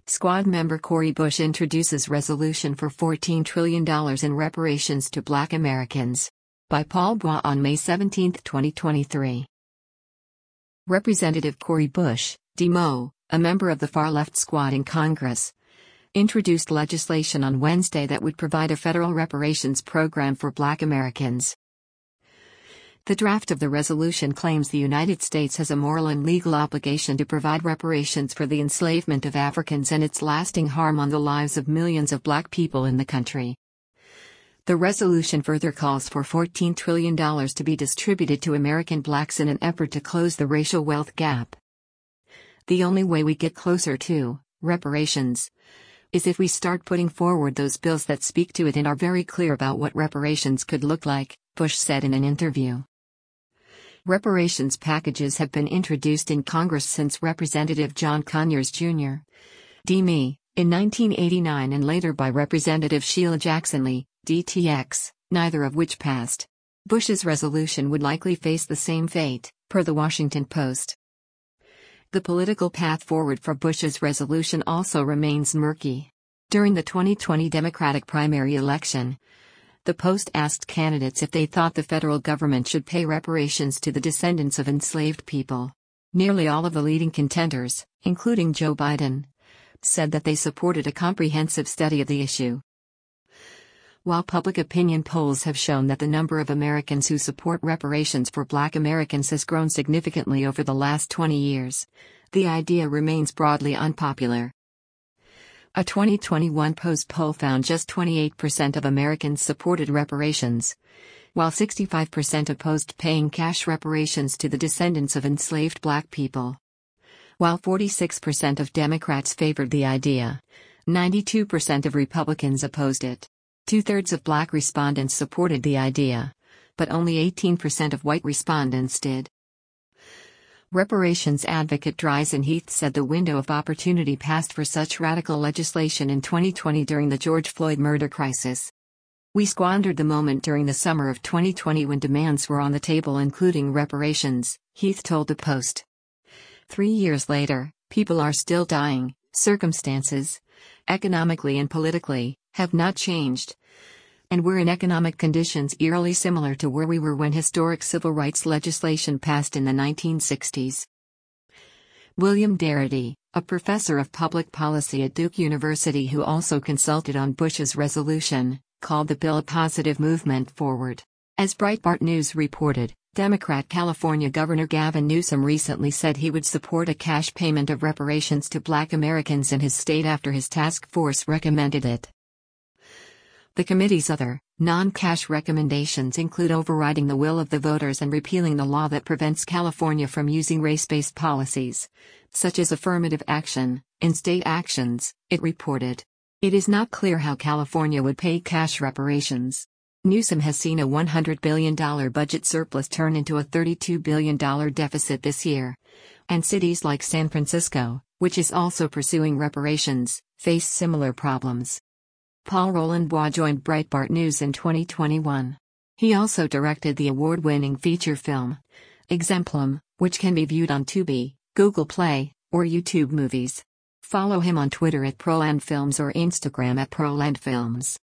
Squad member Cori Bush introduces resolution for $14 trillion in reparations to Black Americans. By Paul Bois on May 17, 2023. Representative Cori Bush, DeMo, a member of the far-left squad in Congress, introduced legislation on Wednesday that would provide a federal reparations program for Black Americans. The draft of the resolution claims the United States has a moral and legal obligation to provide reparations for the enslavement of Africans and its lasting harm on the lives of millions of Black people in the country. The resolution further calls for $14 trillion to be distributed to American Blacks in an effort to close the racial wealth gap. The only way we get closer to reparations is if we start putting forward those bills that speak to it and are very clear about what reparations could look like, Bush said in an interview. Reparations packages have been introduced in Congress since Representative John Conyers Jr. D.Me, in 1989 and later by Representative Sheila Jackson Lee, DTX, neither of which passed. Bush's resolution would likely face the same fate, per the Washington Post. The political path forward for Bush's resolution also remains murky. During the 2020 Democratic primary election, the Post asked candidates if they thought the federal government should pay reparations to the descendants of enslaved people. Nearly all of the leading contenders, including Joe Biden, said that they supported a comprehensive study of the issue. While public opinion polls have shown that the number of Americans who support reparations for Black Americans has grown significantly over the last 20 years, the idea remains broadly unpopular. A 2021 Post poll found just 28% of Americans supported reparations, while 65% opposed paying cash reparations to the descendants of enslaved Black people. While 46% of Democrats favored the idea, 92% of Republicans opposed it. Two-thirds of Black respondents supported the idea, but only 18% of white respondents did. Reparations advocate Dreisen Heath said the window of opportunity passed for such radical legislation in 2020 during the George Floyd murder crisis. We squandered the moment during the summer of 2020 when demands were on the table including reparations, Heath told the Post. 3 years later, people are still dying, circumstances, economically and politically, have not changed. And we're in economic conditions eerily similar to where we were when historic civil rights legislation passed in the 1960s. William Darity, a professor of public policy at Duke University who also consulted on Bush's resolution, called the bill a positive movement forward. As Breitbart News reported, Democrat California Governor Gavin Newsom recently said he would support a cash payment of reparations to Black Americans in his state after his task force recommended it. The committee's other, non-cash recommendations include overriding the will of the voters and repealing the law that prevents California from using race-based policies, such as affirmative action, in state actions, it reported. It is not clear how California would pay cash reparations. Newsom has seen a $100 billion budget surplus turn into a $32 billion deficit this year. And cities like San Francisco, which is also pursuing reparations, face similar problems. Paul Roland Bois joined Breitbart News in 2021. He also directed the award-winning feature film, Exemplum, which can be viewed on Tubi, Google Play, or YouTube Movies. Follow him on Twitter at ProlandFilms or Instagram at ProlandFilms.